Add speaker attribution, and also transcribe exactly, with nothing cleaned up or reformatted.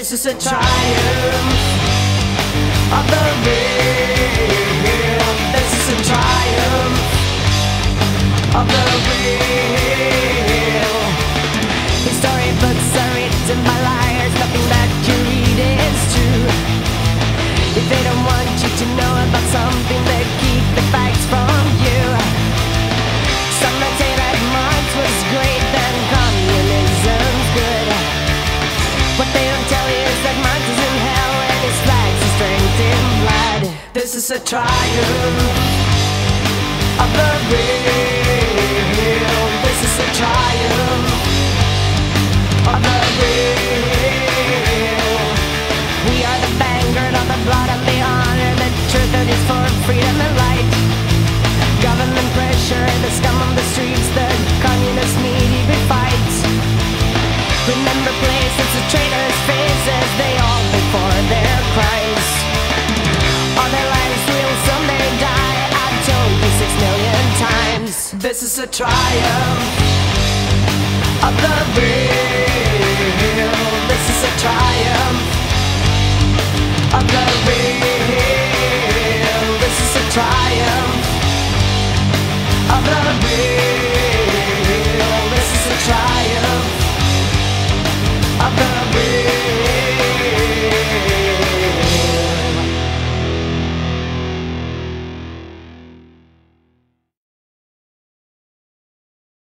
Speaker 1: This is a triumph of the real. This is a triumph of the real. These storybooks are written by liars. Nothing that you read is true. If they don't want you to know about something, they keep the facts from you. Some might say that Marx was great, then communism's good. What they don't tell you is that Marx is in hell and his flag's is drenched in blood. This is a triumph of the real. This is a triumph of the real. We are the vanguard of the blood and the honor, the truth that is for freedom and light. Government pressure, the scum on the streets, the communist need we fight. Remember places, the traitors' faces, they all pay for their crimes. All their lives will someday die, I've told you six million times. This is a triumph of the real.